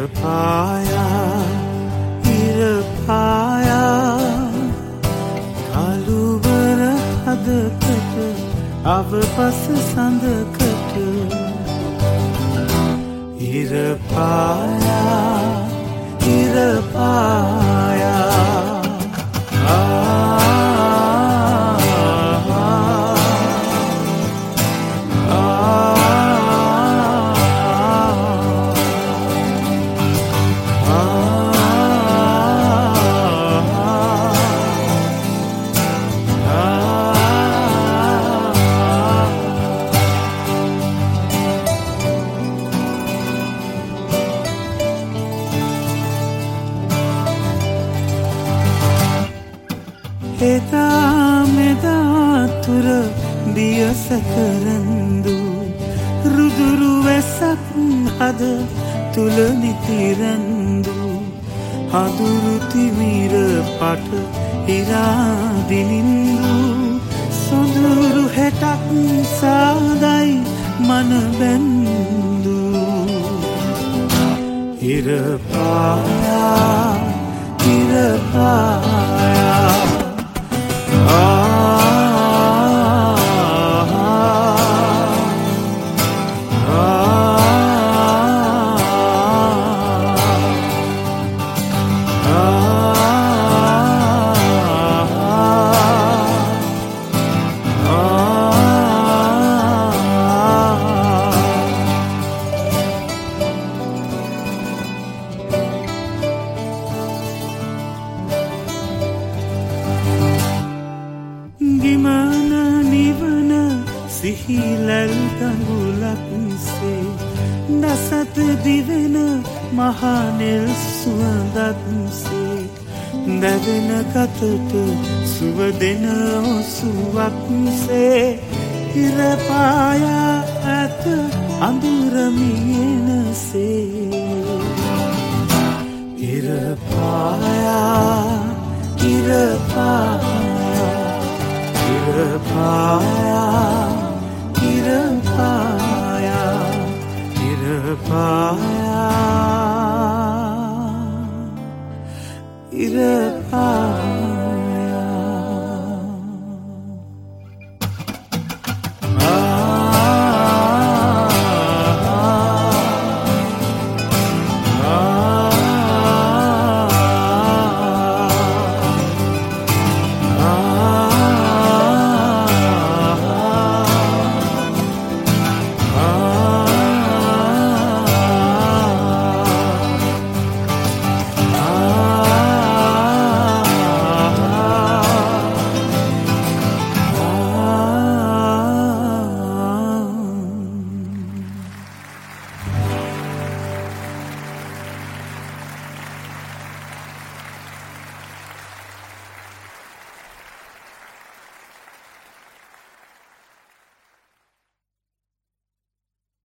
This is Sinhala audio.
ඉරපායා කළුවර හදකට අවපස සඳකට ඉරපායා එදා මෙදා තුර දියසකරන්දු රුදුරු වැසක් හද තුල නිතිරන්දු හදුරු තිමිර පට ඉරාදිනින්දු සොඳුරු හැටක් සාදයි මන බැන්දු ඉරපායා ගිමන නිවන සිහිලල් ගඟුලක්සේ දසත දිවෙන මහනෙල් සුවඳක්සේ දැවෙන කතට සුව දෙන ඔසුවක්සේ ඉරපායා ඇත අඳුරමියනසේ ඉරපායා ඉරපායා